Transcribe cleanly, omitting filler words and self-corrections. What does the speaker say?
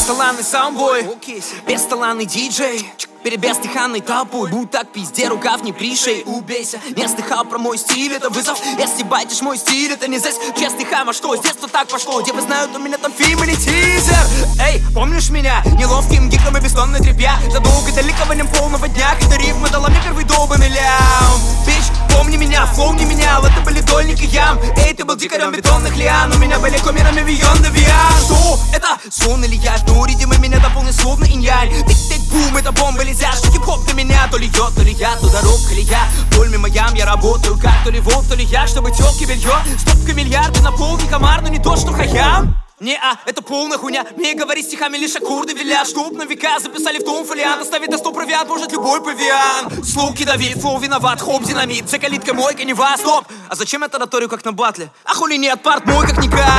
Бесталанный саундбой, бесталанный диджей, перебестыханной толпой, будь так пизде, рукав не пришей. Убейся, не слыхал про мой стиль, это вызов. Если байтишь мой стиль, это не здесь честный хам, а что? С детства так пошло, девы знают, у меня там фильм или тизер. Эй, помнишь меня? Неловким гиком и бессонной тряпья. Задолго до ликованием полного дня, когда рифма дала мне первый долбанный лям. Бич, помни меня, флоу не менял, это были дольник и ям. Эй, ты был дикарем бетонных лиан, у меня были кумирами Вион де Виан. Что это? Сон или я? Ну, ритмы меня дополнит словно инь-янь. Тик-тик-бум, это бомба летят, что хип-хоп до меня. То ли йод, то ли я, то дорога ли я. Боль мимо ям, я работаю как то ли вот, то ли я. Чтобы тёлки белье, стопка миллиарды на полный комар, но не то, что хаям. Не-а, это полная хуйня. Мне говорить стихами лишь аккорды велят. Чтоб на века записали в том фолиант. Оставить до 100 провиант может любой павиан. Слуги Давид, флоу виноват, хоп, динамит. За калиткой мойка, не вас, стоп. А зачем я тараторю как на батле? А хули нет, парт мой как никак.